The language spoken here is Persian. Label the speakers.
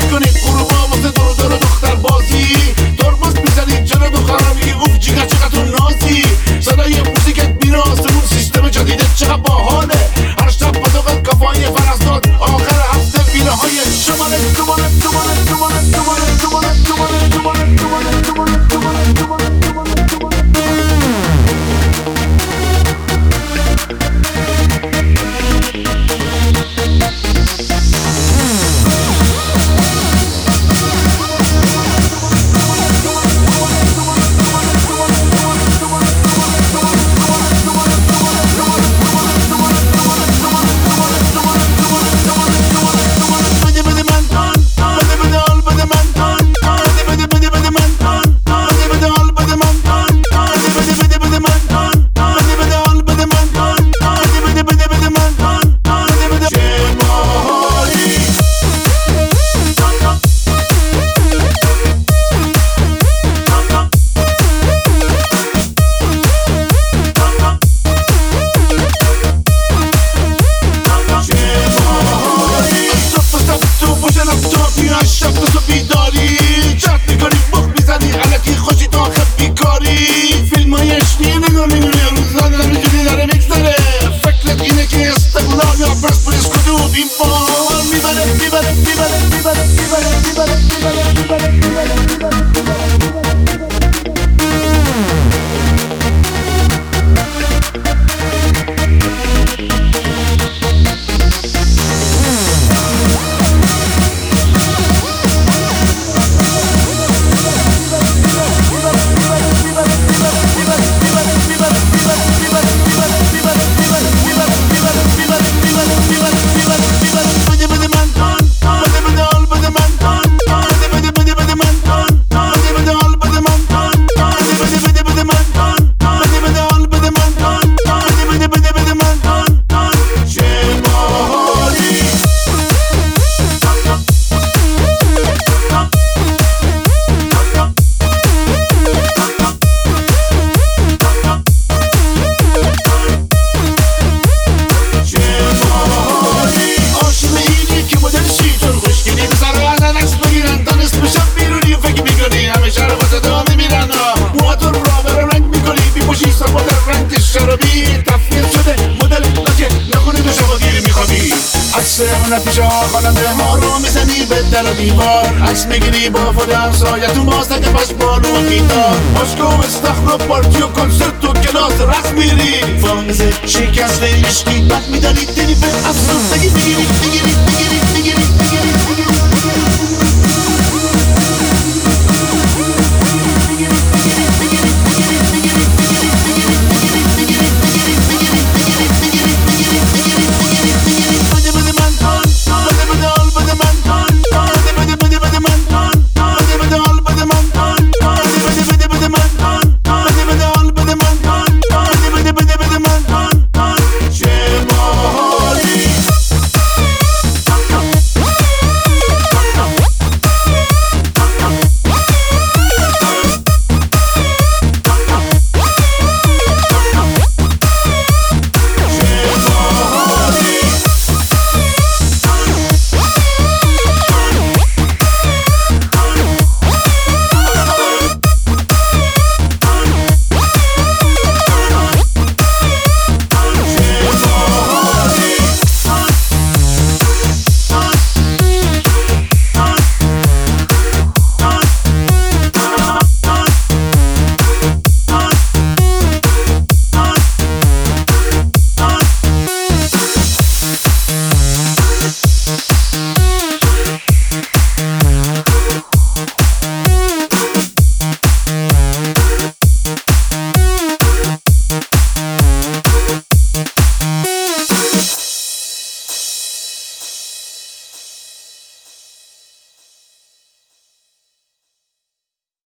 Speaker 1: میکنی غروبا واسه دور دختر بازی ترمز میزنی جلو دخترها میگی اوف جیگر چقدر تو نازی صدای موزیکت میره آسمون سیستم جدیدت چقدر باحاله هر شب پاتوقت کافای فرزداد آخر هفته ویله های شماله پیش خواننده ما رو میزنی به در و دیوار عکس میگیری با فود همسایه تو ماستک پشبال و گیتار مشکو استخر و پارتی و کنسرت و کلاس رقص میری فانز شکست عشقی بد میداری دلی به اصلا بگیری